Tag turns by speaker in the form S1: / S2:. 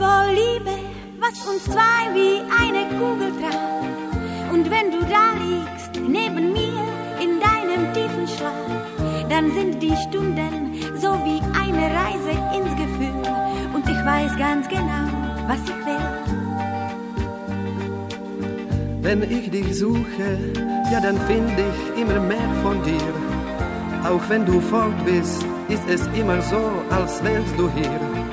S1: voll Liebe, was uns zwei wie eine Kugel traf. Und wenn du da liegst, neben mir, in deinem tiefen Schlaf, dann sind die Stunden so wie eine Reise ins Gefühl. Und ich weiß ganz genau, was ich will.
S2: Wenn ich dich suche, ja dann finde ich immer mehr von dir. Auch wenn du fort bist, ist es immer so, als wärst du hier.